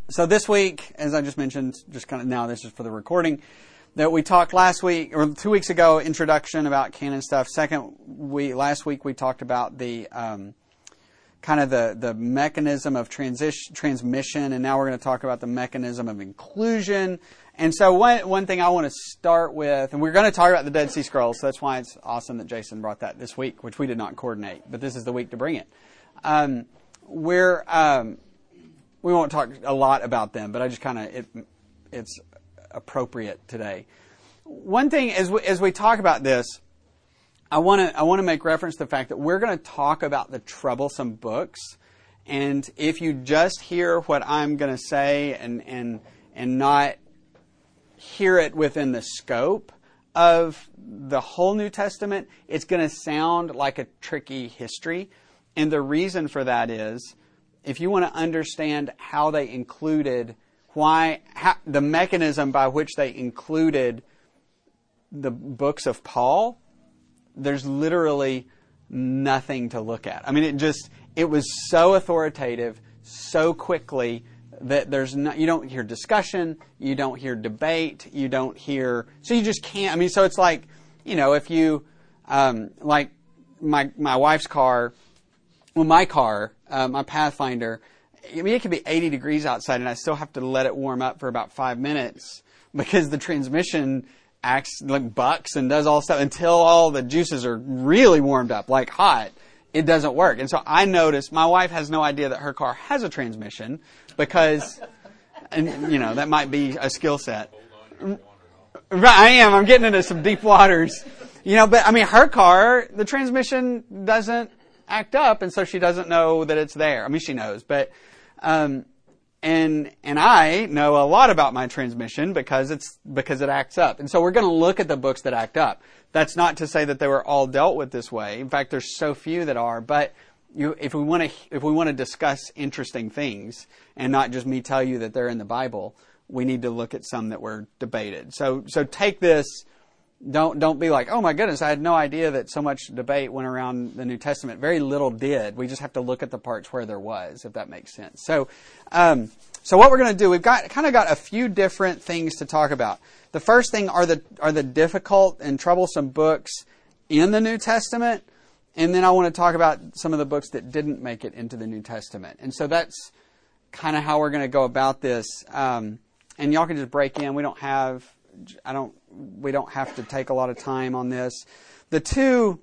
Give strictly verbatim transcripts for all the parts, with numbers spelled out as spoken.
So this week, as I just mentioned, just kind of now, this is for the recording, that we talked last week, or two weeks ago, introduction about canon stuff. Second week, last week we talked about the um, kind of the, the mechanism of transition, transmission, and now we're going to talk about the mechanism of inclusion. And so one one thing I want to start with, and we're going to talk about the Dead Sea Scrolls, so that's why it's awesome that Jason brought that this week, which we did not coordinate, but this is the week to bring it. Um, we're... Um, We won't talk a lot about them, but I just kind of, it, it's appropriate today. One thing, as we, as we talk about this, I want to I want to make reference to the fact that we're going to talk about the troublesome books. And if you just hear what I'm going to say and, and, and not hear it within the scope of the whole New Testament, it's going to sound like a tricky history. And the reason for that is, if you want to understand how they included, why, how, the mechanism by which they included the books of Paul, there's literally nothing to look at. I mean, it just, it was so authoritative, so quickly, that there's no, you don't hear discussion, you don't hear debate, you don't hear, so you just can't, I mean, so it's like, you know, if you, um, like my, my wife's car, well, my car, uh, my Pathfinder, I mean, it can be eighty degrees outside and I still have to let it warm up for about five minutes because the transmission acts like bucks and does all stuff until all the juices are really warmed up, like hot. It doesn't work. And so I noticed my wife has no idea that her car has a transmission because, and you know, that might be a skill set. Right, I am. I'm getting into some deep waters. You know, but I mean, her car, the transmission doesn't act up, and so she doesn't know that it's there. I mean, she knows, but um, and and I know a lot about my transmission because it's because it acts up. And so we're going to look at the books that act up. That's not to say that they were all dealt with this way. In fact, there's so few that are. But you, if we want to, if we want to discuss interesting things and not just me tell you that they're in the Bible, we need to look at some that were debated. So so take this. Don't don't be like, oh my goodness, I had no idea that so much debate went around the New Testament. Very little did. We just have to look at the parts where there was, if that makes sense. So, um, so what we're going to do, we've got kind of got a few different things to talk about. The first thing are the are the difficult and troublesome books in the New Testament, and then I want to talk about some of the books that didn't make it into the New Testament. And so that's kind of how we're going to go about this. Um, and y'all can just break in. We don't have. I don't. We don't have to take a lot of time on this. The two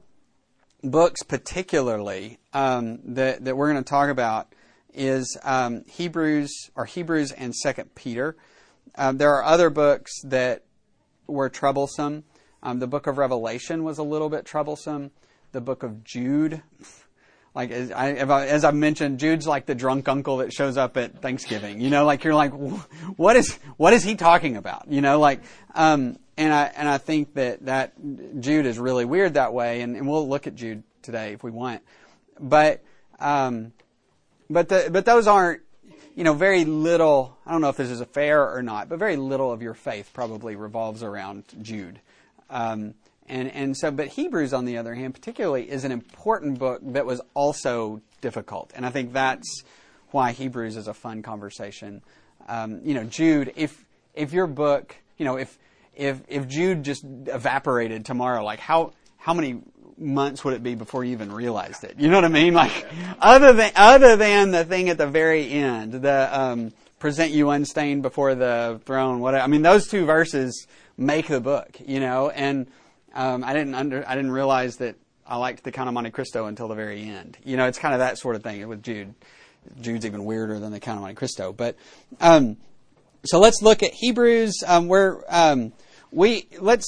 books, particularly um, that that we're going to talk about, is um, Hebrews or Hebrews and Second Peter. Um, there are other books that were troublesome. Um, the book of Revelation was a little bit troublesome. The book of Jude. Like, as I, as I mentioned, Jude's like the drunk uncle that shows up at Thanksgiving. You know, like you're like, what is what is he talking about? You know, like, um, and I and I think that, that Jude is really weird that way, and, and we'll look at Jude today if we want. But um, but the but those aren't, you know, very little. I don't know if this is fair or not, but very little of your faith probably revolves around Jude. Um, And and so, but Hebrews, on the other hand, particularly, is an important book that was also difficult. And I think that's why Hebrews is a fun conversation. Um, you know, Jude, if if your book, you know, if if if Jude just evaporated tomorrow, like how how many months would it be before you even realized it? You know what I mean? Like other than other than the thing at the very end, the um, present you unstained before the throne. What I mean, those two verses make the book. You know, and Um, I didn't under, I didn't realize that I liked the Count of Monte Cristo until the very end. You know, it's kind of that sort of thing with Jude. Jude's even weirder than the Count of Monte Cristo. But um, so let's look at Hebrews. Um, where um, we let's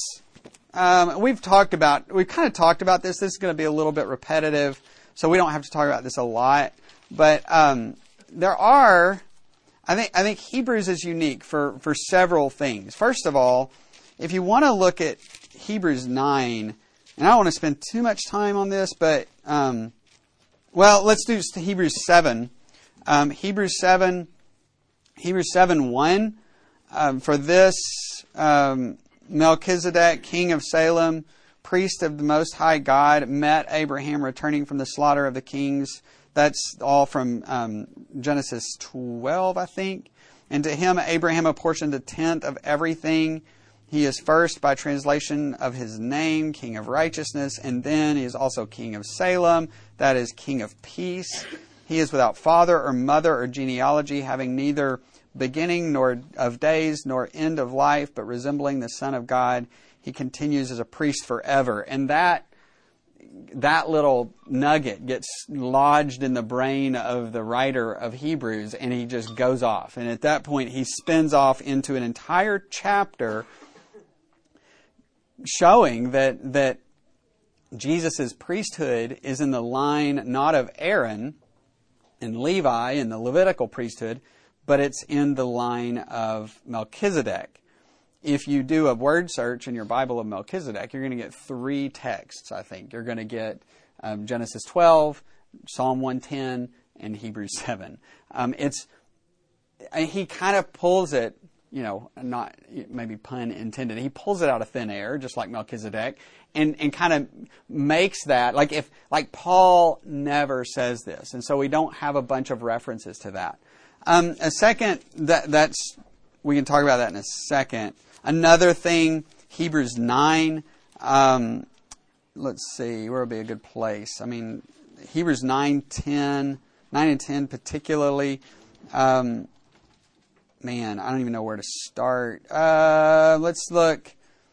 um, we've talked about we've kind of talked about this. This is going to be a little bit repetitive, so we don't have to talk about this a lot. But um, there are, I think I think Hebrews is unique for for several things. First of all, if you want to look at Hebrews nine, and I don't want to spend too much time on this, but, um, well, let's do Hebrews seven. Um, Hebrews seven, Hebrews seven one. Um, for this, um, Melchizedek, king of Salem, priest of the Most High God, met Abraham returning from the slaughter of the kings. That's all from um, Genesis twelve, I think. And to him Abraham apportioned a tenth of everything. He is first by translation of his name, King of Righteousness, and then he is also King of Salem, that is, King of Peace. He is without father or mother or genealogy, having neither beginning nor of days nor end of life, but resembling the Son of God. He continues as a priest forever. And that that little nugget gets lodged in the brain of the writer of Hebrews, and he just goes off. And at that point, he spins off into an entire chapter showing that that Jesus' priesthood is in the line not of Aaron and Levi in the Levitical priesthood, but it's in the line of Melchizedek. If you do a word search in your Bible of Melchizedek, you're going to get three texts, I think. You're going to get um, Genesis twelve, Psalm one ten, and Hebrews seven. Um, it's he kind of pulls it, you know, not maybe pun intended. He pulls it out of thin air, just like Melchizedek, and, and kind of makes that, like if like Paul never says this, and so we don't have a bunch of references to that. Um, a second, that that's we can talk about that in a second. Another thing, Hebrews nine, um, let's see, where would be a good place? I mean, Hebrews nine, ten, nine and ten particularly, um, man, I don't even know where to start. Uh, let's look,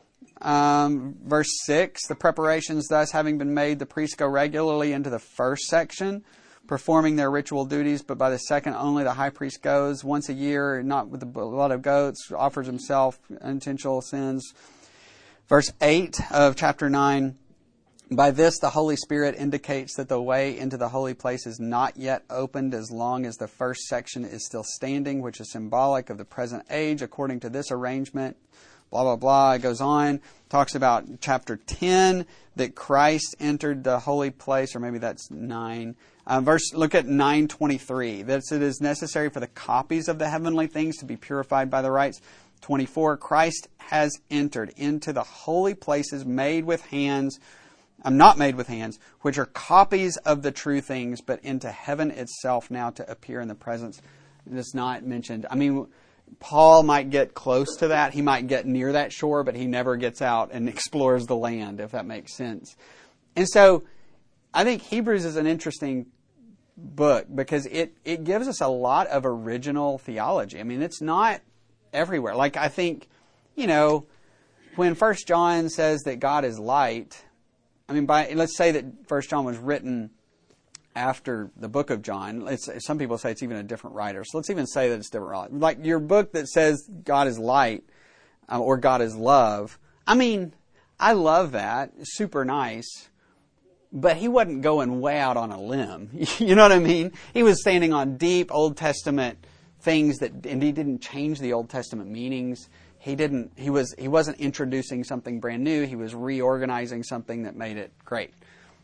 um, verse six, the preparations thus having been made, the priests go regularly into the first section, performing their ritual duties, but by the second only the high priest goes once a year, not with the blood of goats, offers himself intentional sins. Verse eight of chapter nine, by this the Holy Spirit indicates that the way into the holy place is not yet opened as long as the first section is still standing, which is symbolic of the present age. According to this arrangement, blah, blah, blah. It goes on, talks about chapter ten, that Christ entered the holy place, or maybe that's nine. Uh, verse, look at nine twenty-three. That it is necessary for the copies of the heavenly things to be purified by the rites. twenty-four. Christ has entered into the holy places made with hands, um, not made with hands, which are copies of the true things, but into heaven itself now to appear in the presence. It's not mentioned. I mean, Paul might get close to that. He might get near that shore, but he never gets out and explores the land, if that makes sense. And so, I think Hebrews is an interesting book because it, it gives us a lot of original theology. I mean, it's not everywhere. Like, I think, you know, when First John says that God is light, I mean, by let's say that First John was written after the book of John. It's, some people say it's even a different writer. So let's even say that it's different. Like your book that says God is light uh, or God is love. I mean, I love that. It's super nice. But he wasn't going way out on a limb. You know what I mean? He was standing on deep Old Testament things that, and he didn't change the Old Testament meanings. He didn't, he was, he wasn't introducing something brand new. He was reorganizing something that made it great.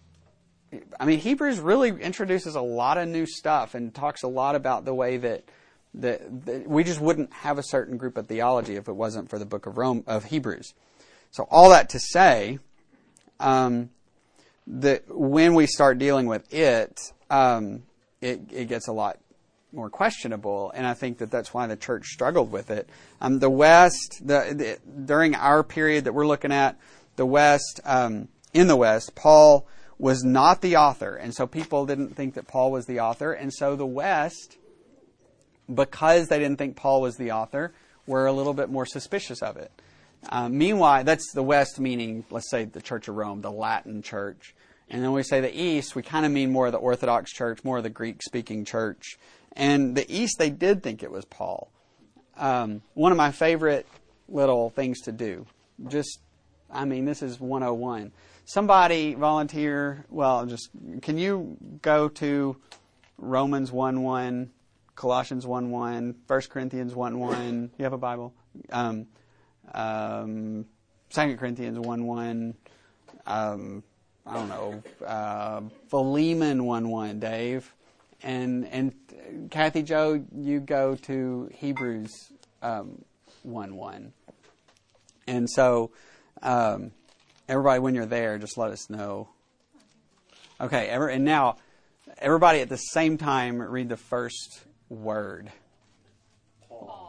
I mean, Hebrews really introduces a lot of new stuff and talks a lot about the way that, that, that we just wouldn't have a certain group of theology if it wasn't for the book of Rome, of Hebrews. So all that to say, um, that when we start dealing with it, um, it, it gets a lot more questionable, and I think that that's why the church struggled with it. Um, the West, the, the during our period that we're looking at, the West, um, in the West, Paul was not the author, and so people didn't think that Paul was the author, and so the West, because they didn't think Paul was the author, were a little bit more suspicious of it. Uh, meanwhile, that's the West meaning, let's say, the Church of Rome, the Latin church. And then when we say the East, we kind of mean more of the Orthodox church, more of the Greek-speaking church. And the East, they did think it was Paul. Um, one of my favorite little things to do, just, I mean, this is one oh one. Somebody volunteer, well, just, can you go to Romans one one, Colossians one one, First Corinthians one one, you have a Bible? Um, um, Second Corinthians one one, um, I don't know, uh, Philemon one one, Dave. And, and Kathy Jo, you go to Hebrews um, one one. And so, um, everybody, when you're there, just let us know. Okay, ever, and now, everybody at the same time read the first word. Paul.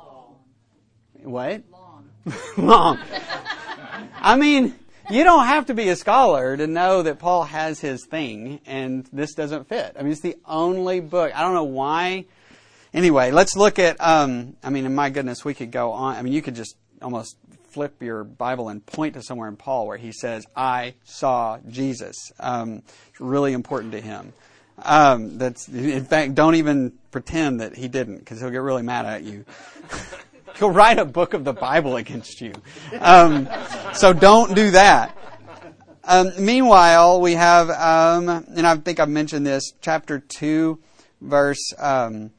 What? Long. Long. I mean, you don't have to be a scholar to know that Paul has his thing, and this doesn't fit. I mean, it's the only book. I don't know why. Anyway, let's look at, um, I mean, my goodness, we could go on. I mean, you could just almost flip your Bible and point to somewhere in Paul where he says, I saw Jesus. Um, it's really important to him. Um, that's, in fact, don't even pretend that he didn't, because he'll get really mad at you. He'll write a book of the Bible against you. Um, so don't do that. Um, meanwhile, we have, um, and I think I've mentioned this, chapter two, verse um,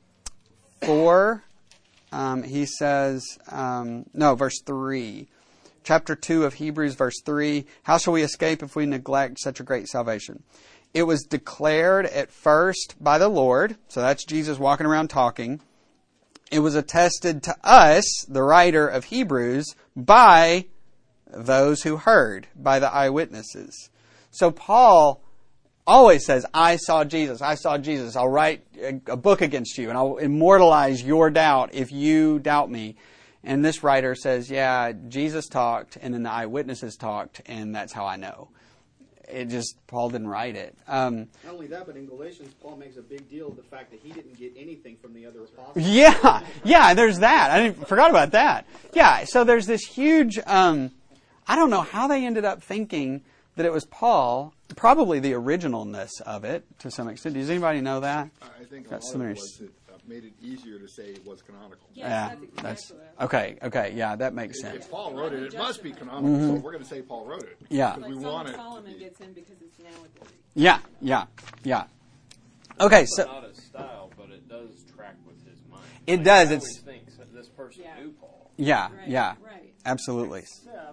four. Um, he says, um, no, verse three. Chapter two of Hebrews, verse three. How shall we escape if we neglect such a great salvation? It was declared at first by the Lord. So that's Jesus walking around talking. It was attested to us, the writer of Hebrews, by those who heard, by the eyewitnesses. So Paul always says, I saw Jesus, I saw Jesus. I'll write a book against you and I'll immortalize your doubt if you doubt me. And this writer says, yeah, Jesus talked and then the eyewitnesses talked and that's how I know. It just, Paul didn't write it. Um, Not only that, but in Galatians, Paul makes a big deal of the fact that he didn't get anything from the other apostles. Yeah, yeah, there's that. I didn't, forgot about that. Yeah, so there's this huge, um, I don't know how they ended up thinking that it was Paul, probably the originalness of it to some extent. Does anybody know that? I think a Got lot some of it nice- was it uh, made it easier to say it was canonical. Yes, Yeah, that's exactly that's what I- okay. Okay, yeah, that makes sense. If Paul wrote it, it must be canonical, so we're going to say Paul wrote it. Yeah. Because Like we Song want of it to Solomon be. gets in because it's now a theory. Yeah, yeah, yeah. Okay, It's so not his style, but it does track with his mind. It Like, does, I it's- always think that this person Yeah. knew Paul. yeah, Right, yeah, right. absolutely. Except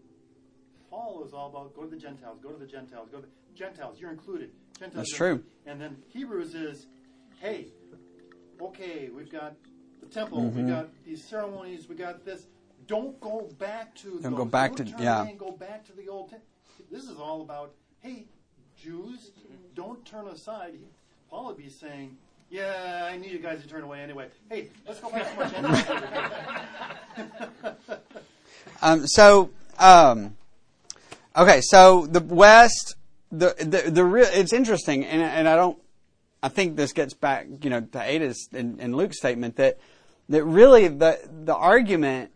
Paul was all about go to the Gentiles, go to the Gentiles, go to the Gentiles. You're included. Gentiles That's are true. included. And then Hebrews is, hey, okay, we've got the temple, Mm-hmm. we got these ceremonies, we got this. Don't go back to. Don't those. go back Don't to- turn yeah. away and go back to the old. Te- this is all about, hey, Jews, don't turn aside. Paul would be saying, yeah, I need you guys to turn away anyway. Hey, let's go back to my Gentiles. Um, so, um, okay, so the West, the the the real, it's interesting, and and I don't, I think this gets back, you know, to Ada's and, and Luke's statement that that really the the argument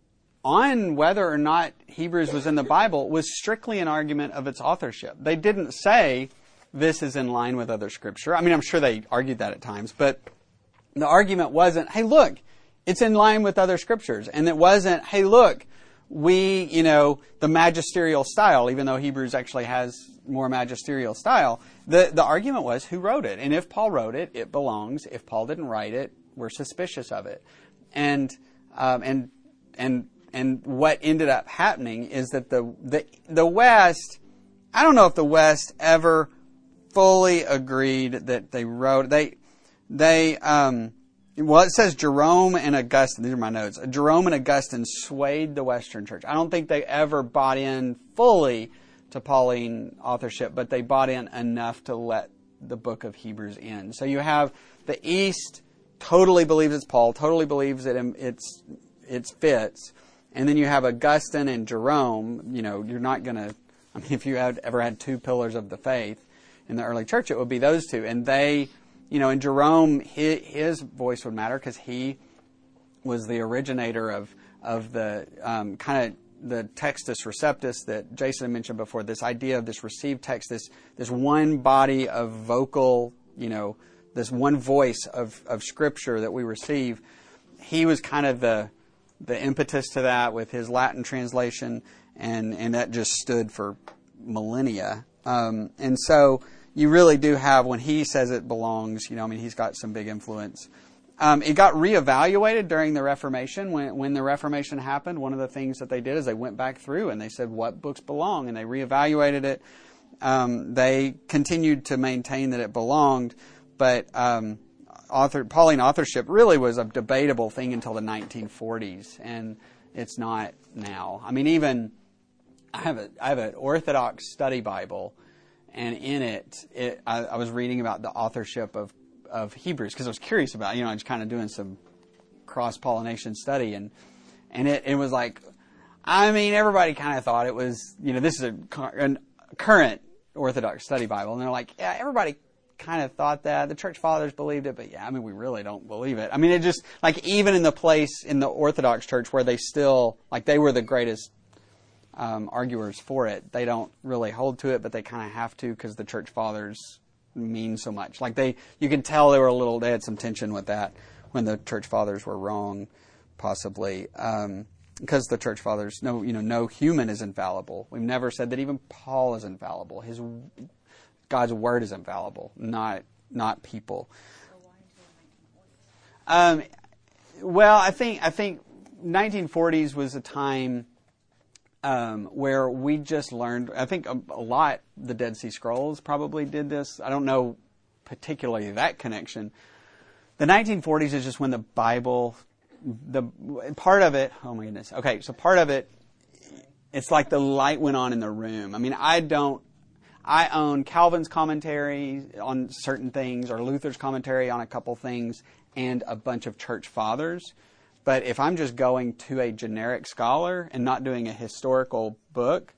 on whether or not Hebrews was in the Bible was strictly an argument of its authorship. They didn't say this is in line with other scripture. I mean, I'm sure they argued that at times, but the argument wasn't, hey, look, it's in line with other scriptures. And it wasn't, hey, look, we, you know, the magisterial style, even though Hebrews actually has more magisterial style. The, the argument was who wrote it. And if Paul wrote it, it belongs. If Paul didn't write it, we're suspicious of it. And, um, and, and, and what ended up happening is that the, the, the West, I don't know if the West ever fully agreed that they wrote, they, they, um, well, it says Jerome and Augustine, these are my notes, Jerome and Augustine swayed the Western Church. I don't think they ever bought in fully to Pauline authorship, but they bought in enough to let the book of Hebrews in. So you have the East totally believes it's Paul, totally believes that it's, it fits, and then you have Augustine and Jerome. You know, you're not going to, I mean, if you had ever had two pillars of the faith in the early church, it would be those two. And they, you know, in Jerome, his, his voice would matter because he was the originator of of the um, kind of the Textus Receptus that Jason mentioned before. This idea of this received text, this this one body of vocal, you know, this one voice of of Scripture that we receive. He was kind of the the impetus to that with his Latin translation, and and that just stood for millennia. Um, and so you really do have, when he says it belongs, you know, I mean, he's got some big influence. Um, it got reevaluated during the Reformation. When, when the Reformation happened, one of the things that they did is they went back through and they said what books belong, and they reevaluated it. Um, they continued to maintain that it belonged, but um, author, Pauline authorship really was a debatable thing until the nineteen forties, and it's not now. I mean, even I have a I have an Orthodox study Bible, and in it, it I, I was reading about the authorship of, of Hebrews because I was curious about, you know, I was kind of doing some cross-pollination study, and And it, it was like, I mean, everybody kind of thought it was, you know, this is a, a current Orthodox study Bible. And they're like, yeah, everybody kind of thought that. The church fathers believed it, but yeah, I mean, we really don't believe it. I mean, it just, like, even in the place in the Orthodox church where they still, like, they were the greatest um, arguers for it, they don't really hold to it, but they kind of have to because the church fathers mean so much. Like, they, you can tell they were a little, they had some tension with that when the church fathers were wrong, possibly. Um, because the church fathers, no, you know, no human is infallible. We've never said that even Paul is infallible. His God's word is infallible, not not people. Um, well, I think I think nineteen forties was a time um, where we just learned. I think a, a lot the Dead Sea Scrolls probably did this. I don't know particularly that connection. The nineteen forties is just when the Bible, the part of it. Oh my goodness. Okay, so part of it, it's like the light went on in the room. I mean, I don't. I own Calvin's commentary on certain things or Luther's commentary on a couple things and a bunch of church fathers. But if I'm just going to a generic scholar and not doing a historical book,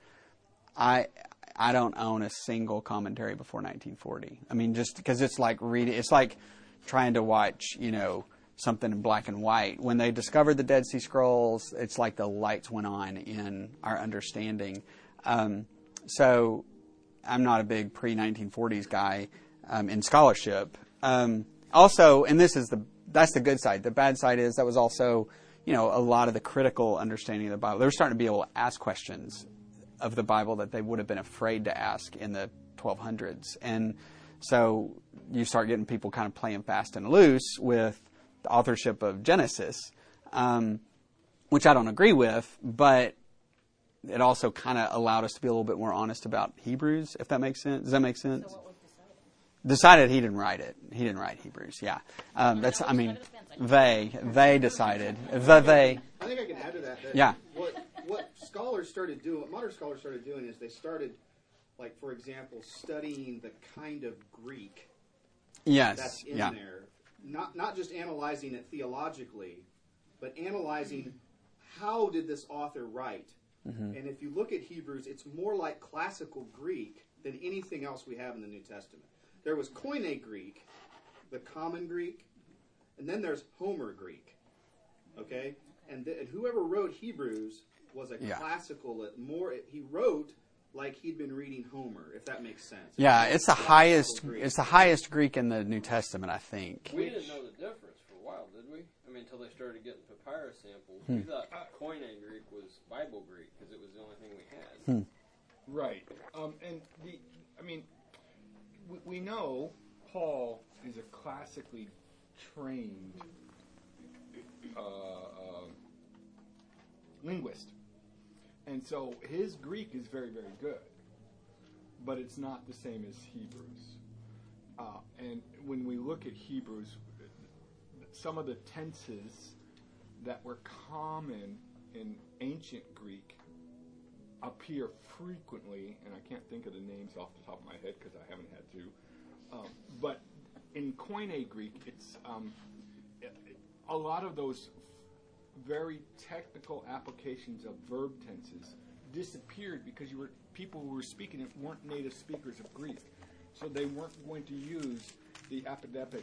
I I don't own a single commentary before nineteen forty. I mean, just because it's like reading, it's like trying to watch, you know, something in black and white. When they discovered the Dead Sea Scrolls, it's like the lights went on in our understanding. Um, so... I'm not a big pre nineteen forties guy um, in scholarship. Um, also, and this is the that's the good side. The bad side is that was also, you know, a lot of the critical understanding of the Bible. They were starting to be able to ask questions of the Bible that they would have been afraid to ask in the twelve hundreds. And so you start getting people kind of playing fast and loose with the authorship of Genesis, um, which I don't agree with, but it also kind of allowed us to be a little bit more honest about Hebrews, if that makes sense. Does that make sense? So what was decided? Decided he didn't write it. He didn't write Hebrews, yeah. Um, that's, I mean, they, they decided. The they. I think I can add to that. that yeah. What, what scholars started doing, what modern scholars started doing is they started, like, for example, studying the kind of Greek yes. that's in yeah. there. Not, not just analyzing it theologically, but analyzing how did this author write. Mm-hmm. And if you look at Hebrews, it's more like classical Greek than anything else we have in the New Testament. There was Koine Greek, the common Greek, and then there's Homer Greek. Okay? And, th- and whoever wrote Hebrews was a yeah. classical, more, he wrote like he'd been reading Homer, if that makes sense. Yeah, it's the highest Greek. it's the highest Greek in the New Testament, I think. We didn't know the difference for a while, did we? I mean, until they started getting papyrus samples. Hmm. We thought Koine Greek was Bible Greek because it was the only thing we had. Hmm. Right. Um, and the, I mean, we, we know Paul is a classically trained uh, uh, linguist. And so his Greek is very, very good. But it's not the same as Hebrews. Uh, and when we look at Hebrews, some of the tenses that were common in ancient Greek appear frequently, and I can't think of the names off the top of my head because I haven't had to. Um, but in Koine Greek, it's um, a lot of those very technical applications of verb tenses disappeared because you were people who were speaking it weren't native speakers of Greek, so they weren't going to use the apodepic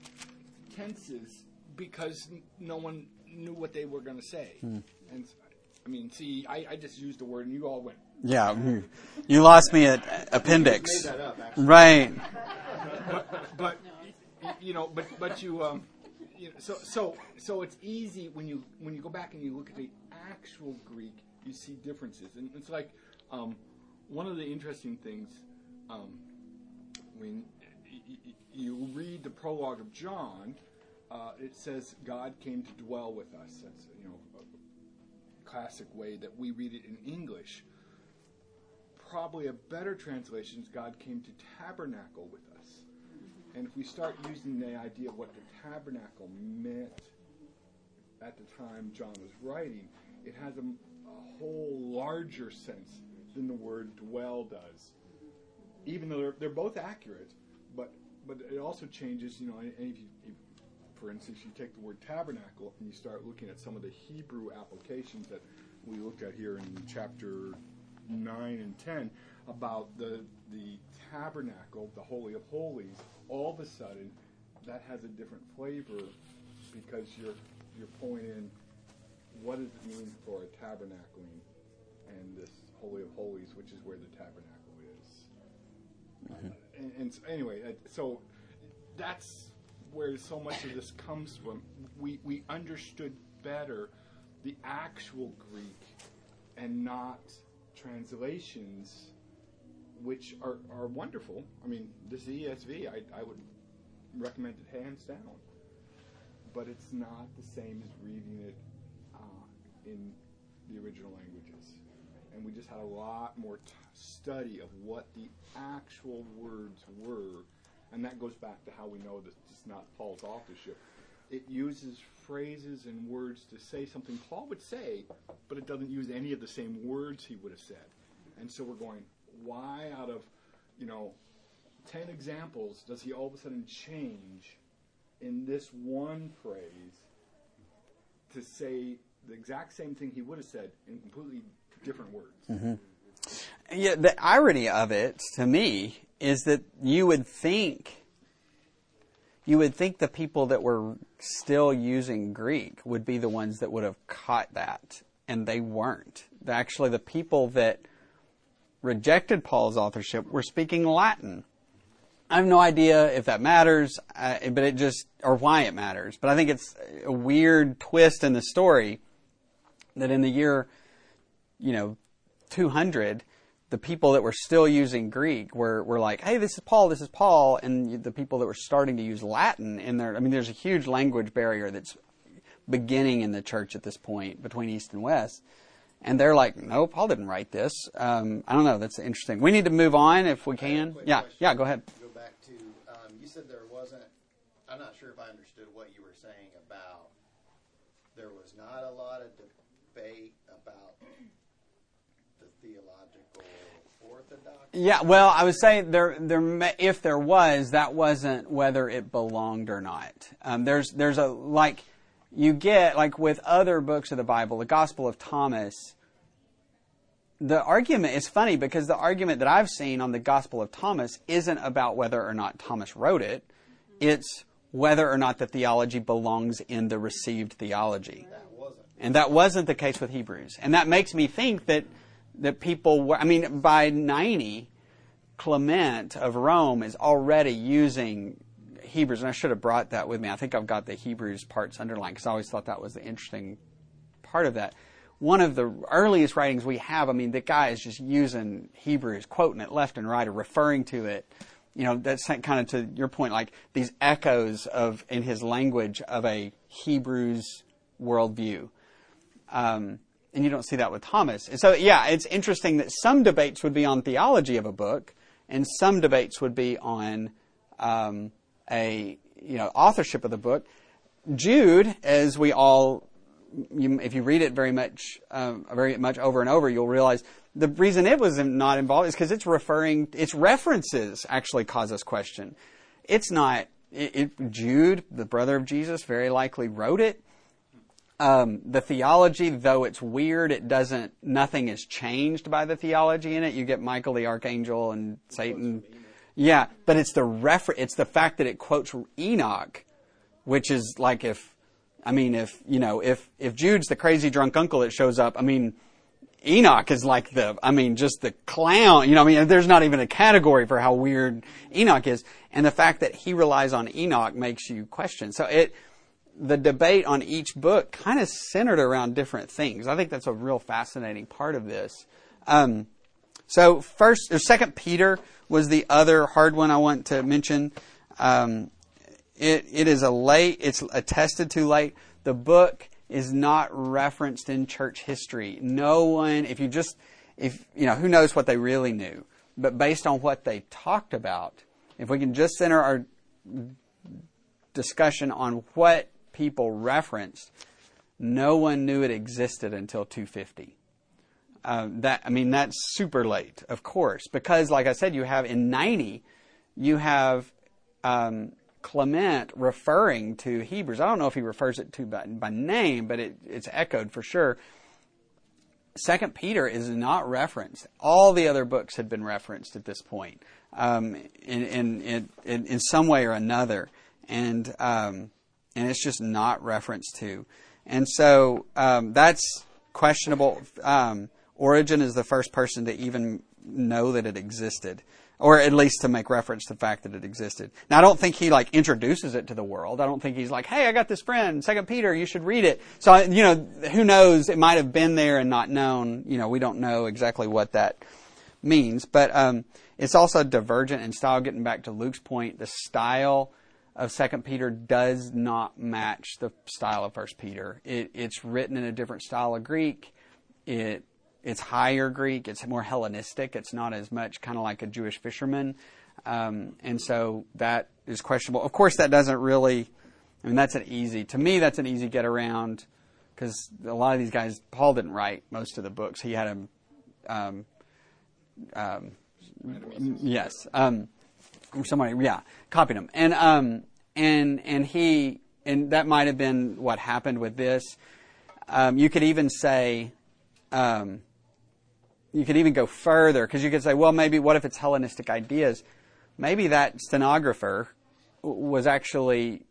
tenses because n- no one knew what they were going to say. Hmm. And I mean, see, I, I just used a word, and you all went. Yeah, you lost me at appendix. You made that up, actually. Right. But, but you know, but but you, um, you know, so so so it's easy when you when you go back and you look at the actual Greek, you see differences, and it's like um, one of the interesting things um, when y- y- you read the prologue of John. Uh, it says God came to dwell with us. That's, you know, a classic way that we read it in English. Probably a better translation is God came to tabernacle with us. And if we start using the idea of what the tabernacle meant at the time John was writing, it has a, a whole larger sense than the word dwell does. Even though they're, they're both accurate, but but it also changes, you know, and if you, if for instance, you take the word tabernacle and you start looking at some of the Hebrew applications that we looked at here in chapter nine and ten about the the tabernacle, the Holy of Holies. All of a sudden, that has a different flavor because you're you're pulling in what does it mean for a tabernacling and this Holy of Holies, which is where the tabernacle is. Mm-hmm. Uh, and, and so anyway, uh, so that's where so much of this comes from. We we understood better the actual Greek and not translations, which are, are wonderful. I mean, this E S V, I, I would recommend it hands down. But it's not the same as reading it uh, in the original languages. And we just had a lot more t- study of what the actual words were. And that goes back to how we know that it's not Paul's authorship. It uses phrases and words to say something Paul would say, but it doesn't use any of the same words he would have said. And so we're going, why out of, you know, ten examples does he all of a sudden change in this one phrase to say the exact same thing he would have said in completely different words? Mm-hmm. Yeah, the irony of it, to me, is that you would think you would think the people that were still using Greek would be the ones that would have caught that, and they weren't. Actually, the people that rejected Paul's authorship were speaking Latin. I have no idea if that matters, uh, but it just, or why it matters. But I think it's a weird twist in the story that in the year, you know, two hundred, the people that were still using Greek were, were like, hey, this is Paul, this is Paul. And the people that were starting to use Latin in there, I mean, there's a huge language barrier that's beginning in the church at this point between East and West. And they're like, no, Paul didn't write this. Um, I don't know. That's interesting. We need to move on if we can. Yeah, question. yeah, go ahead. Go back to, um, you said there wasn't, I'm not sure if I understood what you were saying about there was not a lot of debate about the theological orthodoxy. Yeah, well, I was saying there, there, if there was, that wasn't whether it belonged or not. Um, there's, there's a, like, you get, like with other books of the Bible, the Gospel of Thomas, the argument is funny because the argument that I've seen on the Gospel of Thomas isn't about whether or not Thomas wrote it. It's whether or not the theology belongs in the received theology. That wasn't. And that wasn't the case with Hebrews. And that makes me think that, that people were, I mean, by ninety, Clement of Rome is already using Hebrews, and I should have brought that with me. I think I've got the Hebrews parts underlined because I always thought that was the interesting part of that. One of the earliest writings we have, I mean, the guy is just using Hebrews, quoting it left and right, or referring to it. You know, that's kind of to your point, like these echoes of, in his language, of a Hebrews worldview. Um, and you don't see that with Thomas. And so, yeah, it's interesting that some debates would be on theology of a book, and some debates would be on um, a, you know, authorship of the book. Jude, as we all, you, if you read it very much, um, very much over and over, you'll realize the reason it was not involved is because it's referring, its references actually cause us question. It's not, it, it, Jude, the brother of Jesus, very likely wrote it. Um, the theology, though it's weird, it doesn't, nothing is changed by the theology in it. You get Michael the archangel and Satan. Yeah, but it's the refer- it's the fact that it quotes Enoch, which is like if, I mean, if, you know, if, if Jude's the crazy drunk uncle that shows up, I mean, Enoch is like the, I mean, just the clown, you know, I mean, there's not even a category for how weird Enoch is. And the fact that he relies on Enoch makes you question. So it, the debate on each book kind of centered around different things. I think that's a real fascinating part of this. Um, so first, or Second Peter was the other hard one I want to mention. Um, it, it is a late, it's attested to late. The book is not referenced in church history. No one, if you just, if, you know, who knows what they really knew. But based on what they talked about, if we can just center our discussion on what people referenced, no one knew it existed until two fifty. Um, that I mean, that's super late, of course, because like I said, you have in ninety, you have um, Clement referring to Hebrews. I don't know if he refers it to by, by name, but it, it's echoed for sure. Second Peter is not referenced. All the other books had been referenced at this point, um, in, in, in, in some way or another. And um, and it's just not referenced to. And so um, that's questionable. Um, Origen is the first person to even know that it existed, or at least to make reference to the fact that it existed. Now, I don't think he like introduces it to the world. I don't think he's like, hey, I got this friend, Second Peter, you should read it. So, you know, who knows? It might have been there and not known. You know, we don't know exactly what that means. But um, it's also divergent in style. Getting back to Luke's point, the style of Second Peter does not match the style of First Peter. It, it's written in a different style of Greek. It It's higher Greek. It's more Hellenistic. It's not as much kind of like a Jewish fisherman. Um, and so that is questionable. Of course, that doesn't really, I mean, that's an easy, to me, that's an easy get around, because a lot of these guys, Paul didn't write most of the books. He had them, um, um, yes, um, somebody, yeah, copied them. And, um, and, and he, and that might have been what happened with this. Um, you could even say, um, You could even go further, because you could say, well, maybe what if it's Hellenistic ideas? Maybe that stenographer was actually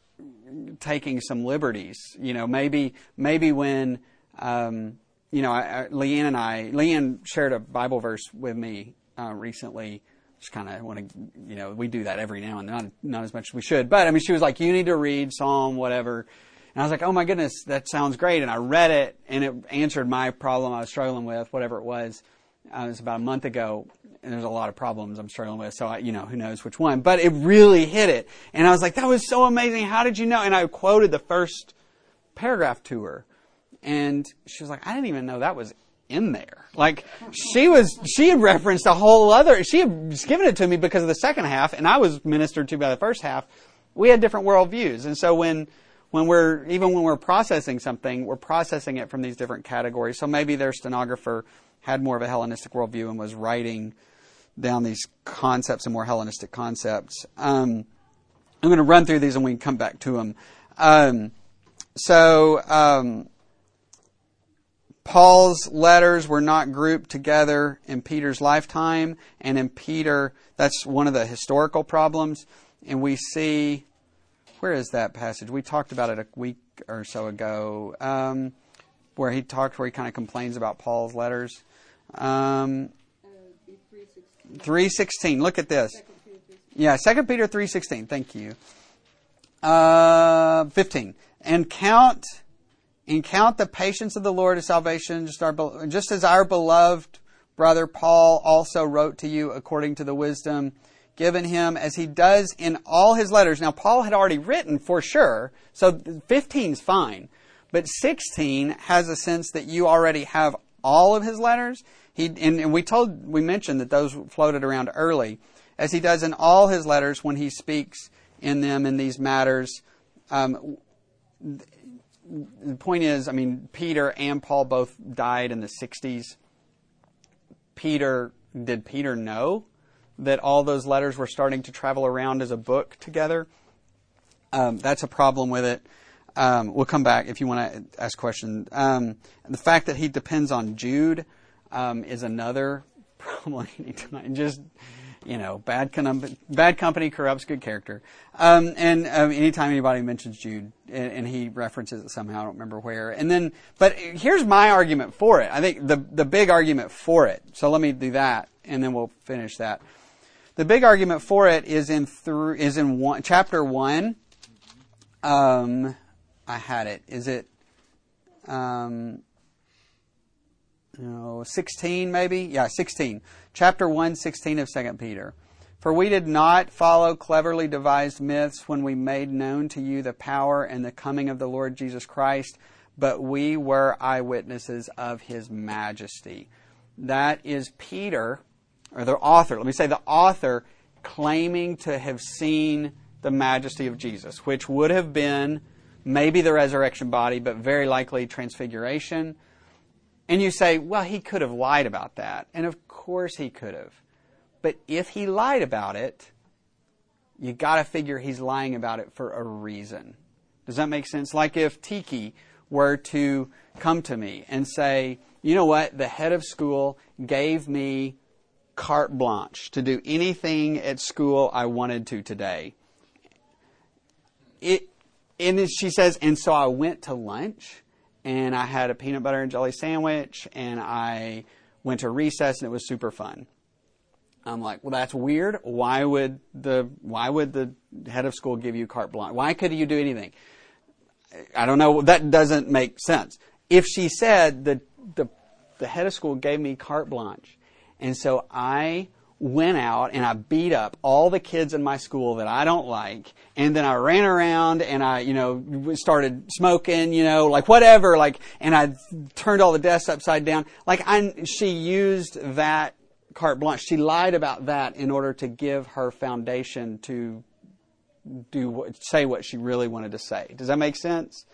taking some liberties. You know, maybe maybe when, um, you know, I, I, Leanne and I, Leanne shared a Bible verse with me uh, recently. Just kind of want to, you know, we do that every now and then, not, not as much as we should. But, I mean, she was like, you need to read Psalm whatever. And I was like, oh my goodness, that sounds great. And I read it, and it answered my problem I was struggling with, whatever it was. Uh, it was about a month ago, and there's a lot of problems I'm struggling with, so I, you know, who knows which one. But it really hit it. And I was like, that was so amazing. How did you know? And I quoted the first paragraph to her. And she was like, I didn't even know that was in there. Like, she was, she had referenced a whole other, she had given it to me because of the second half, and I was ministered to by the first half. We had different worldviews. And so when, When we're, even when we're processing something, we're processing it from these different categories. So maybe their stenographer had more of a Hellenistic worldview and was writing down these concepts and more Hellenistic concepts. Um, I'm going to run through these and we can come back to them. Um, so, um, Paul's letters were not grouped together in Peter's lifetime. And in Peter, that's one of the historical problems. And we see... Where is that passage? We talked about it a week or so ago, um, where he talked, where he kind of complains about Paul's letters. Um, three sixteen. Look at this. Yeah, Second Peter three sixteen. Thank you. Uh, fifteen. And count, and count the patience of the Lord as salvation, just, our, just as our beloved brother Paul also wrote to you according to the wisdom given him, as he does in all his letters. Now, Paul had already written for sure, so fifteen's fine. But sixteen has a sense that you already have all of his letters. He and, and we told, we mentioned that those floated around early. As he does in all his letters when he speaks in them in these matters. Um, the point is, I mean, Peter and Paul both died in the sixties. Peter, did Peter know that all those letters were starting to travel around as a book together? Um, that's a problem with it. Um, we'll come back if you want to ask questions. Um, the fact that he depends on Jude um, is another problem. Just, you know, bad, com- bad company corrupts good character. Um, and um, anytime anybody mentions Jude, and, and he references it somehow, I don't remember where. And then, but here's my argument for it. I think the the big argument for it. So let me do that, and then we'll finish that. The big argument for it is in through is in one, chapter one. Um, I had it. Is it um, you know, sixteen maybe? Yeah, sixteen. Chapter one, sixteen of Second Peter. For we did not follow cleverly devised myths when we made known to you the power and the coming of the Lord Jesus Christ, but we were eyewitnesses of His majesty. That is Peter, or the author, let me say the author, claiming to have seen the majesty of Jesus, which would have been maybe the resurrection body, but very likely transfiguration. And you say, well, he could have lied about that. And of course he could have. But if he lied about it, you got to figure he's lying about it for a reason. Does that make sense? Like if Tiki were to come to me and say, you know what, the head of school gave me carte blanche to do anything at school I wanted to today. It, and she says, and so I went to lunch and I had a peanut butter and jelly sandwich and I went to recess and it was super fun. I'm like, well, that's weird. Why would the why would the head of school give you carte blanche? Why could you do anything? I don't know. That doesn't make sense. If she said the the the head of school gave me carte blanche, and so I went out and I beat up all the kids in my school that I don't like, and then I ran around and I, you know, started smoking, you know, like whatever, like, and I turned all the desks upside down. Like, I, she used that carte blanche. She lied about that in order to give her foundation to do say what she really wanted to say. Does that make sense?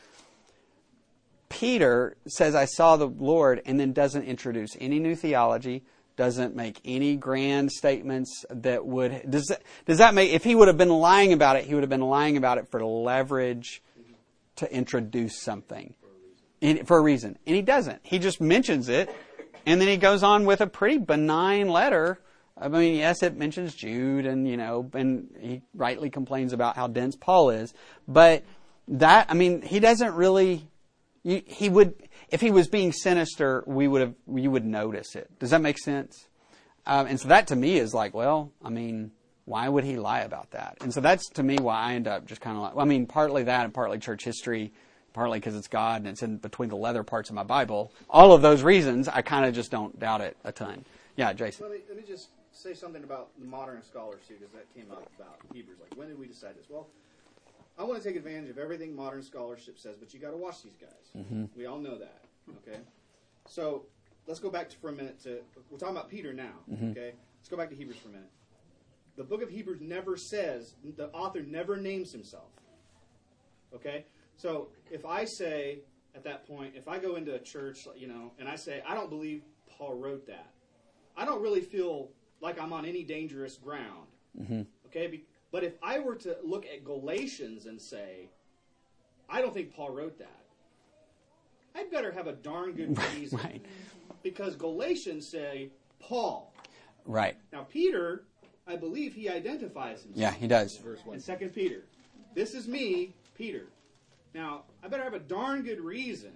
Peter says, I saw the Lord, and then doesn't introduce any new theology, doesn't make any grand statements that would... Does that, does that make... If he would have been lying about it, he would have been lying about it for leverage to introduce something. And, for a reason. And he doesn't. He just mentions it, and then he goes on with a pretty benign letter. I mean, yes, it mentions Jude, and, you know, and he rightly complains about how dense Paul is. But that, I mean, he doesn't really... You, he would, if he was being sinister, we would have, you would notice it. Does that make sense? Um, and so that to me is like, well, I mean, why would he lie about that? And so that's to me why I end up just kind of like, well, I mean, partly that and partly church history, partly because it's God and it's in between the leather parts of my Bible. All of those reasons, I kind of just don't doubt it a ton. Yeah, Jason. Let me, let me just say something about the modern scholars too, because that came up about Hebrews. Like, when did we decide this? Well, I want to take advantage of everything modern scholarship says, but you got to watch these guys. Mm-hmm. We all know that. Okay, so let's go back to, for a minute to we're talking about Peter now. Mm-hmm. Okay, let's go back to Hebrews for a minute. The book of Hebrews never says, the author never names himself. Okay, so if I say at that point, if I go into a church, you know, and I say I don't believe Paul wrote that, I don't really feel like I'm on any dangerous ground. Mm-hmm. Okay. Be- But if I were to look at Galatians and say, I don't think Paul wrote that, I'd better have a darn good reason. Right. Because Galatians say, Paul. Right. Now, Peter, I believe he identifies himself. Yeah, he does. Verse one. In Second Peter. This is me, Peter. Now, I better have a darn good reason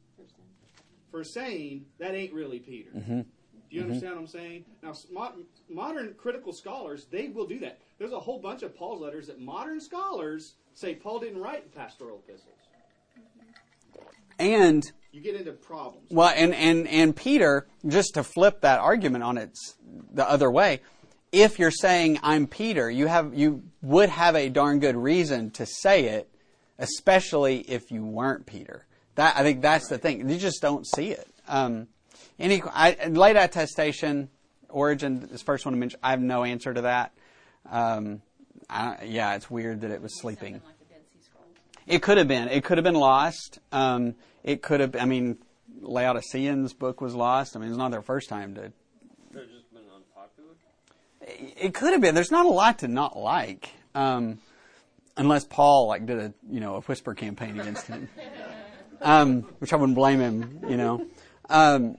for saying that ain't really Peter. Mm-hmm. Do you understand mm-hmm. what I'm saying? Now, modern, modern critical scholars, they will do that. There's a whole bunch of Paul's letters that modern scholars say Paul didn't write pastoral epistles. And you get into problems. Well, and, and, and Peter, just to flip that argument on its the other way, if you're saying I'm Peter, you have you would have a darn good reason to say it, especially if you weren't Peter. That I think that's right. The thing. You just don't see it. Um, Any I, late attestation, Origin, this first one to mention, I have no answer to that. Um, I, yeah, it's weird that it was sleeping. Like the Dead Sea Scrolls. It could have been. It could have been lost. Um, it could have. I mean, Laodicean's book was lost. I mean, it's not their first time to. Could have just been unpopular. It, it could have been. There's not a lot to not like, um, unless Paul like did a you know a whisper campaign against him, um, which I wouldn't blame him. You know. Um,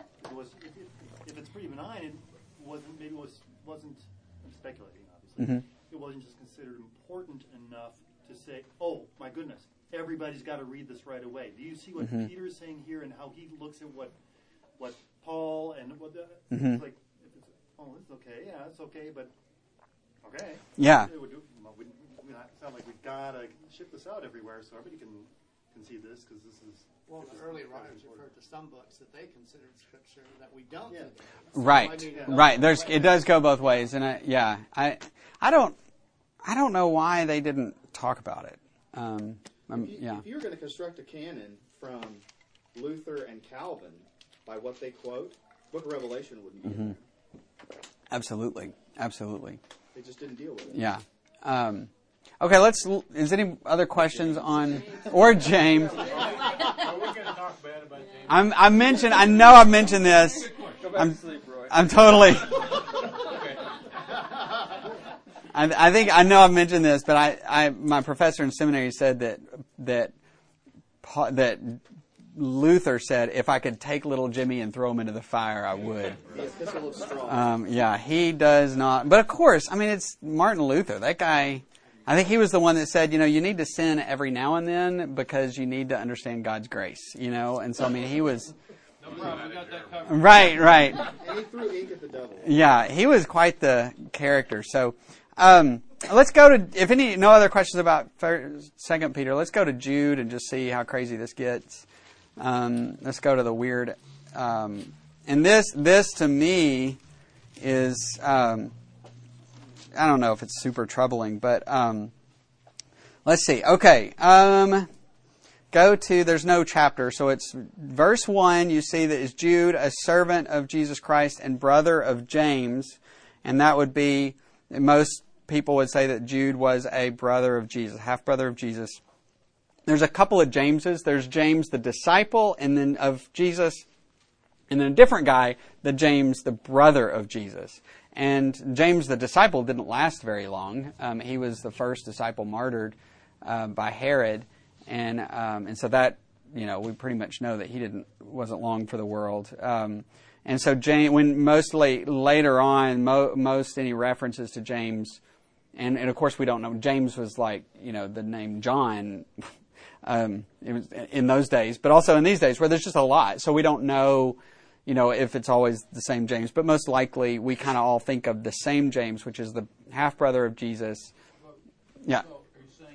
Mm-hmm. It wasn't just considered important enough to say, oh, my goodness, everybody's got to read this right away. Do you see what mm-hmm. Peter's saying here and how he looks at what what Paul and what the, mm-hmm. it's like, if it's, oh, it's okay, yeah, it's okay, but okay. Yeah. It would, well, we, we not sound like we've got to ship this out everywhere so everybody can, can see this because this is... Well, the early writers referred to some books that they considered scripture that we don't. Yeah. So right, I mean, yeah. right. There's it does go both ways, and I, yeah, I, I don't, I don't know why they didn't talk about it. Um, um, if, you, yeah. if you're going to construct a canon from Luther and Calvin by what they quote, Book of Revelation wouldn't be mm-hmm. in there. Absolutely, absolutely. They just didn't deal with it. Yeah. Um, okay. Let's. Is any other questions on or James? I'm, I mentioned, I know I've mentioned this. Go back I'm, to sleep, Roy. I'm totally. I, I think I know I've mentioned this, but I, I my professor in seminary said that that that Luther said, if I could take little Jimmy and throw him into the fire, I would. Yes, this will look strong. Um, yeah, he does not. But of course, I mean, it's Martin Luther. That guy, I think he was the one that said, you know, you need to sin every now and then because you need to understand God's grace, you know. And so, I mean, he was... No problem, we got that covered. Right, right. And he threw ink at the devil. Yeah, he was quite the character. So, um, let's go to, if any, no other questions about Second Peter, let's go to Jude and just see how crazy this gets. Um, let's go to the weird, um, and this, this to me is, um, I don't know if it's super troubling, but, um, let's see. Okay. Um, go to, there's no chapter, so it's verse one, you see that is Jude, a servant of Jesus Christ and brother of James, and that would be, most people would say that Jude was a brother of Jesus, half-brother of Jesus. There's a couple of Jameses. There's James the disciple and then of Jesus, and then a different guy, the James the brother of Jesus. And James the disciple didn't last very long. Um, he was the first disciple martyred uh, by Herod, and um, and so that, you know, we pretty much know that he didn't wasn't long for the world. Um, and so James, when mostly later on, mo- most any references to James, and and of course we don't know. James was like, you know, the name John. Um, it was in those days, but also in these days where there's just a lot. So we don't know, you know, if it's always the same James, but most likely we kind of all think of the same James, which is the half-brother of Jesus. Yeah. So are you saying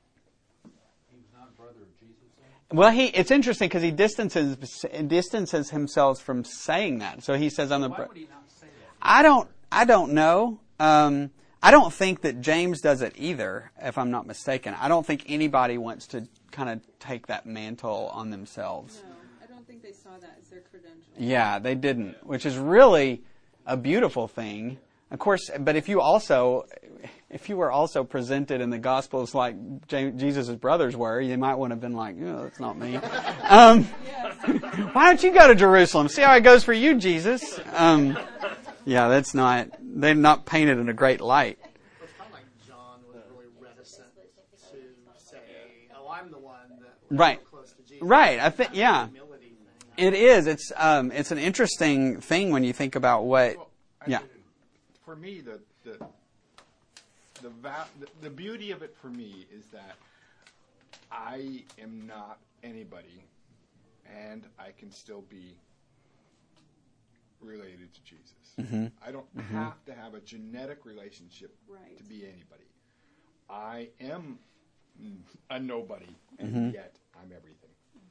he was not a brother of Jesus then? Well, he, it's interesting because he distances, distances himself from saying that. So he says, I'm the Why would he not say that? I don't, I don't know. Um, I don't think that James does it either, if I'm not mistaken. I don't think anybody wants to kind of take that mantle on themselves. No, I don't think they saw that as their credential. Yeah, they didn't, which is really a beautiful thing. Of course, but if you also, if you were also presented in the Gospels like Jesus' brothers were, you might want to have been like, oh, that's not me. Um, why don't you go to Jerusalem? See how it goes for you, Jesus. Um, yeah, that's not, they're not painted in a great light. It's kind of like John was really reticent to say, "Oh, I'm the one that was Right. so close to Jesus." Right, I think, yeah. Humility thing. It is. It's um, it's an interesting thing when you think about what, Well, I yeah. think for me, the the the, va- the the beauty of it for me is that I am not anybody, and I can still be related to Jesus. Mm-hmm. I don't have to have a genetic relationship Right. to be anybody. I am a nobody, and Mm-hmm. yet I'm everything.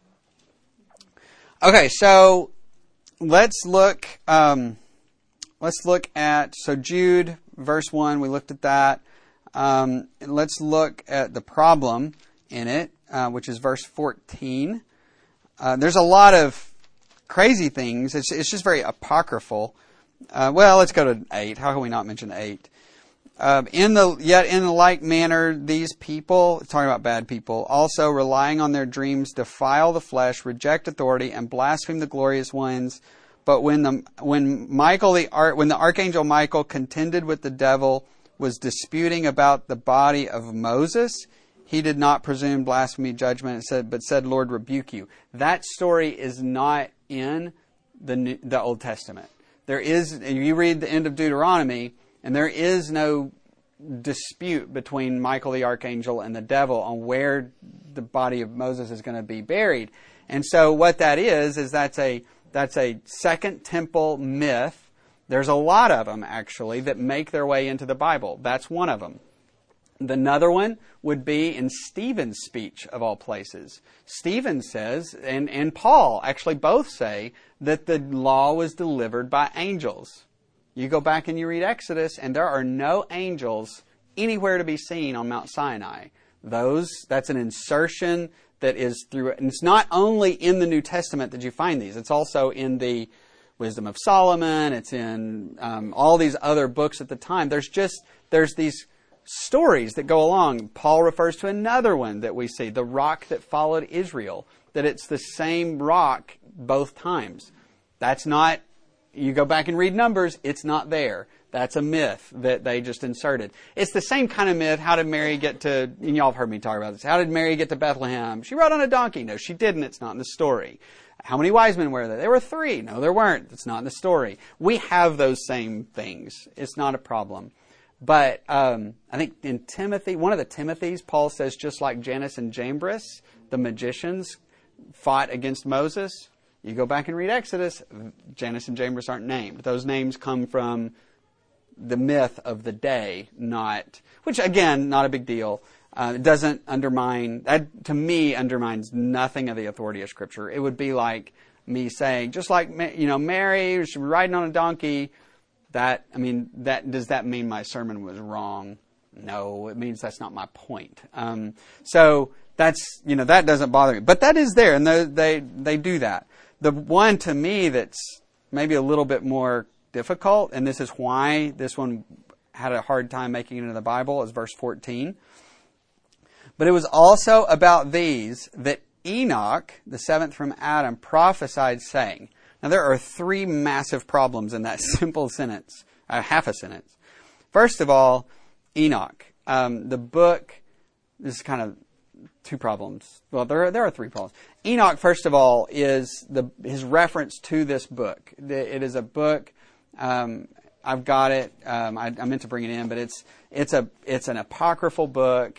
Okay, so let's look. Um, let's look at so Jude verse one. We looked at that. Um, and let's look at the problem in it, uh, which is verse fourteen. Uh, there's a lot of crazy things. It's it's just very apocryphal. Uh, well, let's go to eight. How can we not mention eight? Uh, in the yet in the like manner, these people, talking about bad people, also relying on their dreams, defile the flesh, reject authority, and blaspheme the glorious ones. But when the when Michael the ar- when the archangel Michael contended with the devil, was disputing about the body of Moses, he did not presume blasphemy judgment, and said, but said, "Lord, rebuke you." That story is not in the New, the Old Testament. There is, you read the end of Deuteronomy, and there is no dispute between Michael the archangel and the devil on where the body of Moses is going to be buried. And so what that is, is that's a that's a Second Temple myth. There's a lot of them, actually, that make their way into the Bible. That's one of them. Another one would be in Stephen's speech, of all places. Stephen says, and, and Paul actually both say, that the law was delivered by angels. You go back and you read Exodus, and there are no angels anywhere to be seen on Mount Sinai. Those, that's an insertion that is through, and it's not only in the New Testament that you find these, it's also in the Wisdom of Solomon, it's in um, all these other books at the time. There's just, there's these stories that go along. Paul refers to another one that we see, the rock that followed Israel, that it's the same rock both times. That's not, you go back and read Numbers, it's not there. That's a myth that they just inserted. It's the same kind of myth. How did Mary get to, and y'all have heard me talk about this, how did Mary get to Bethlehem? She rode on a donkey. No, she didn't. It's not in the story. How many wise men were there? There were three. No, there weren't. It's not in the story. We have those same things. It's not a problem. But um, I think in Timothy, one of the Timothys, Paul says, just like Jannes and Jambres, the magicians, fought against Moses. You go back and read Exodus, Jannes and Jambres aren't named. Those names come from the myth of the day, not, which again, not a big deal. Uh, it doesn't undermine, that to me undermines nothing of the authority of Scripture. It would be like me saying, just like, you know, Mary, she was riding on a donkey. That, I mean, that does that mean my sermon was wrong? No, it means that's not my point. Um, so that's, you know, that doesn't bother me. But that is there, and they, they, they do that. The one to me that's maybe a little bit more difficult, and this is why this one had a hard time making it into the Bible, is verse fourteen. But it was also about these that Enoch, the seventh from Adam, prophesied, saying. Now there are three massive problems in that simple sentence, uh, half a sentence. First of all, Enoch. Um, the book, this is kind of two problems. Well, there are, there are three problems. Enoch, first of all, is the his reference to this book. It is a book. Um, I've got it. Um, I, I meant to bring it in, but it's it's a it's an apocryphal book.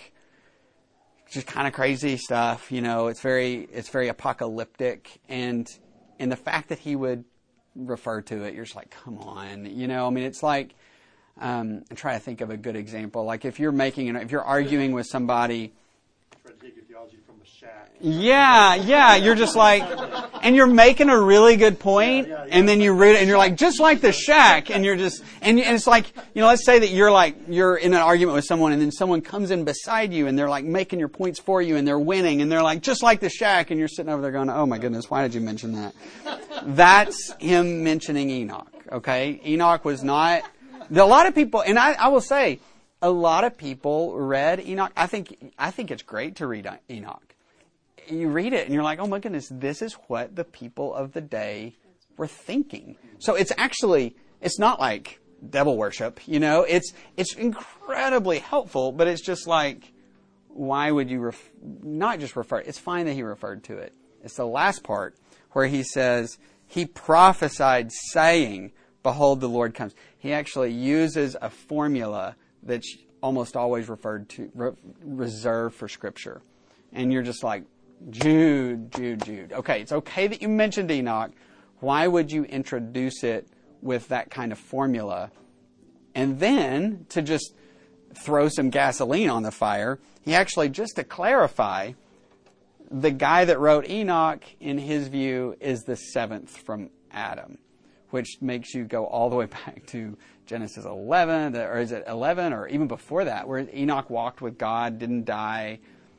Just kind of crazy stuff, you know. It's very it's very apocalyptic, and and the fact that he would refer to it, you're just like, come on, you know. I mean, it's like um, I'm trying to think of a good example. Like if you're making an, if you're arguing with somebody. Try to take your theology from a shack. Yeah, yeah. You're just like, and you're making a really good point, yeah, yeah, yeah. and then you read it, and you're like, just like the shack, and you're just, and, and it's like, you know, let's say that you're like, you're in an argument with someone, and then someone comes in beside you, and they're like making your points for you, and they're winning, and they're like, just like the shack, and you're sitting over there going, oh my goodness, why did you mention that? That's him mentioning Enoch, okay? Enoch was not, a lot of people, and I, I will say, a lot of people read Enoch. I think, I think it's great to read Enoch. You read it and you're like, oh my goodness, this is what the people of the day were thinking. So it's actually, it's not like devil worship, you know, it's, it's incredibly helpful, but it's just like, why would you ref- not just refer, it's fine that he referred to it. It's the last part where he says, he prophesied saying, behold, the Lord comes. He actually uses a formula that's almost always referred to, re- reserved for Scripture. And you're just like, Jude, Jude, Jude. Okay, it's okay that you mentioned Enoch. Why would you introduce it with that kind of formula? And then, to just throw some gasoline on the fire, he actually, just to clarify, the guy that wrote Enoch, in his view, is the seventh from Adam, which makes you go all the way back to Genesis eleven, or is it eleven, or even before that, where Enoch walked with God, didn't die.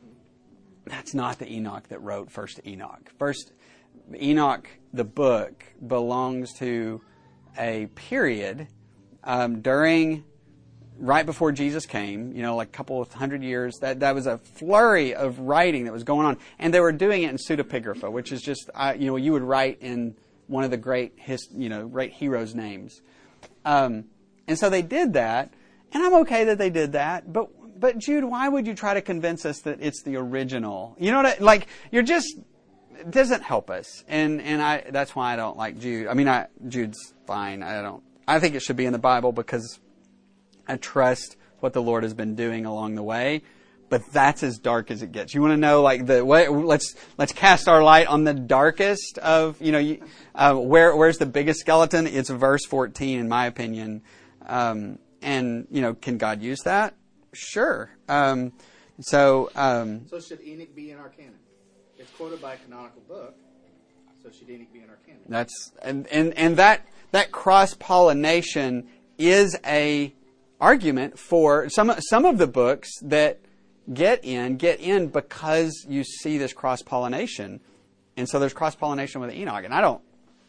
That's not the Enoch that wrote First Enoch. First Enoch, the book, belongs to a period um, during, right before Jesus came, you know, like a couple of hundred years. That that was a flurry of writing that was going on. And they were doing it in pseudepigrapha, which is just, uh, you know, you would write in one of the great, his, you know, great heroes' names. Um, and so they did that, and I'm okay that they did that, but But Jude, why would you try to convince us that it's the original? You know what I, like, you're just, it doesn't help us. And, and I, that's why I don't like Jude. I mean, I, Jude's fine. I don't, I think it should be in the Bible because I trust what the Lord has been doing along the way. But that's as dark as it gets. You want to know, like, the, what, let's, let's cast our light on the darkest of, you know, you, uh, where, where's the biggest skeleton? It's verse fourteen, in my opinion. Um, and, you know, can God use that? Sure. Um, so, um, so should Enoch be in our canon? It's quoted by a canonical book. So should Enoch be in our canon? That's and and, and that that cross pollination is a argument for some some of the books that get in get in because you see this cross pollination, and so there's cross pollination with Enoch, and I don't.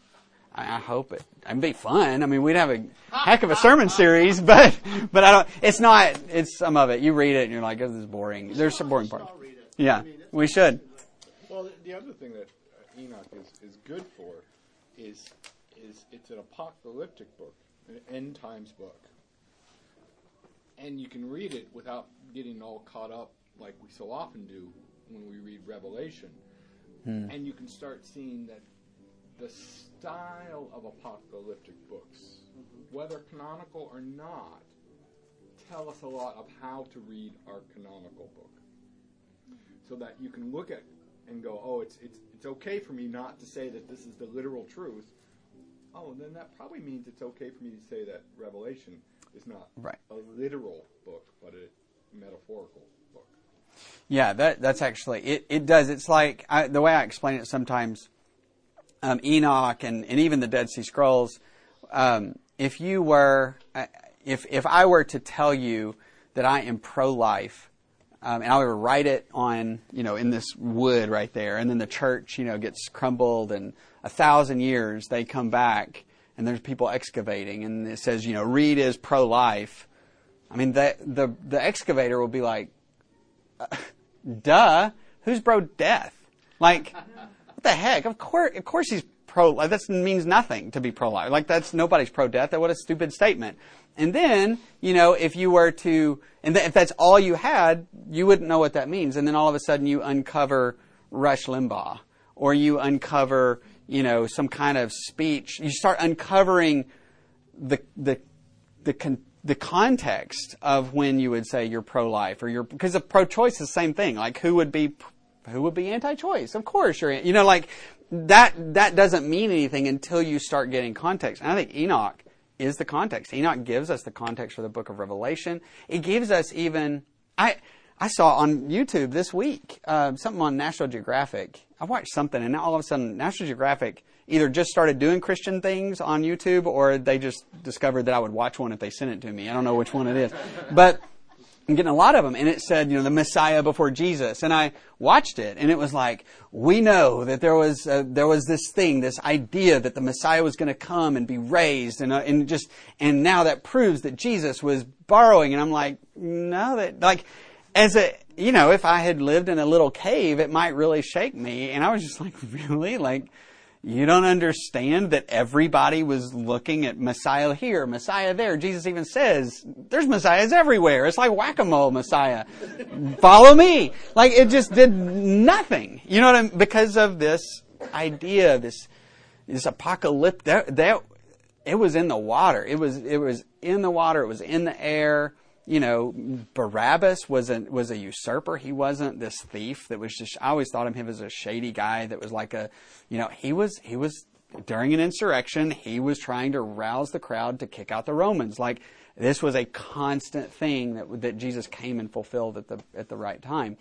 I hope it. It'd be fun. I mean, we'd have a heck of a sermon series, but but I don't. It's not. It's some of it. You read it and you're like, oh, "This is boring." There's some boring parts. Yeah, we should. Well, the other thing that Enoch is, is good for is is it's an apocalyptic book, an end times book. and you can read it without getting all caught up like we so often do when we read Revelation. Hmm. And you can start seeing that the style of apocalyptic books, mm-hmm. whether canonical or not, tell us a lot of how to read our canonical book. So that you can look at and go, oh, it's it's it's okay for me not to say that this is the literal truth. Oh, and then that probably means it's okay for me to say that Revelation is not right. a literal book, but a metaphorical book. Yeah, that that's actually, it, it does. It's like, I, the way I explain it sometimes, um, Enoch and, and even the Dead Sea Scrolls, um, if you were, if if I were to tell you that I am pro-life, Um, and I would write it on, you know, in this wood right there. And then the church, you know, gets crumbled, and a thousand years they come back and there's people excavating, and it says, you know, Reed is pro-life. I mean, the the, the excavator will be like, uh, duh, who's pro-death? Like, what the heck? Of course, of course he's pro-life. That means nothing to be pro-life. Like, that's, nobody's pro-death. What a stupid statement. And then, you know, if you were to, and th- if that's all you had, you wouldn't know what that means. And then all of a sudden you uncover Rush Limbaugh, or you uncover, you know, some kind of speech. You start uncovering the the the con- the context of when you would say you're pro-life, or you're, because of pro-choice is the same thing. Like, who would be who would be anti-choice? Of course you're, you know, like that that doesn't mean anything until you start getting context. And I think Enoch is the context. Enoch gives us the context for the book of Revelation. It gives us even, I I saw on YouTube this week, uh, something on National Geographic. I watched something, and now all of a sudden National Geographic either just started doing Christian things on YouTube, or they just discovered that I would watch one if they sent it to me. I don't know which one it is. But I'm getting a lot of them, and it said, you know, the Messiah before Jesus. And I watched it, and it was like, we know that there was uh, there was this thing, this idea that the Messiah was going to come and be raised, and uh, and just and now that proves that Jesus was borrowing. And I'm like, no, that like as a you know, if I had lived in a little cave, it might really shake me. And I was just like, really, like. You don't understand that everybody was looking at Messiah here, Messiah there. Jesus even says, there's Messiahs everywhere. It's like whack-a-mole Messiah. Follow me. Like, it just did nothing. You know what I mean? Because of this idea, this this apocalypse. That, that, it was in the water. It was it was in the water. It was in the air. You know, Barabbas was a, was a usurper. He wasn't this thief that was just, I always thought of him as a shady guy that was like a, you know, he was, he was, during an insurrection, he was trying to rouse the crowd to kick out the Romans. Like, this was a constant thing that, that Jesus came and fulfilled at the, at the right time.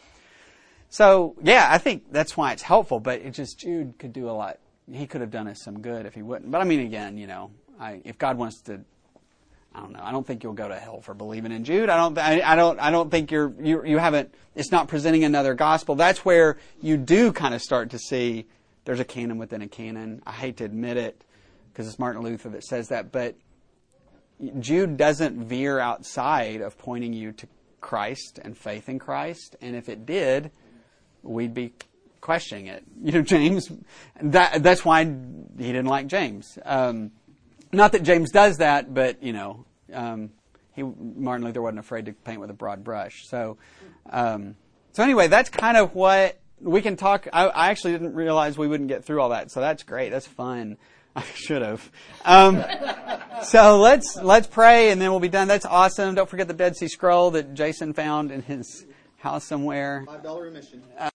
So, yeah, I think that's why it's helpful, but it just, Jude could do a lot. He could have done us some good if he wouldn't. But I mean, again, you know, I, if God wants to, I don't know. I don't think you'll go to hell for believing in Jude. I don't. I, I don't. I don't think you're. You. You haven't. It's not presenting another gospel. That's where you do kind of start to see there's a canon within a canon. I hate to admit it because it's Martin Luther that says that, but Jude doesn't veer outside of pointing you to Christ and faith in Christ. And if it did, we'd be questioning it. You know, James. That. That's why he didn't like James. Um, Not that James does that, but, you know, um, he, Martin Luther wasn't afraid to paint with a broad brush. So, um, so anyway, that's kind of what we can talk. I, I actually didn't realize we wouldn't get through all that. So that's great. That's fun. I should have. Um, so let's, let's pray and then we'll be done. That's awesome. Don't forget the Dead Sea Scroll that Jason found in his house somewhere. five dollars remission.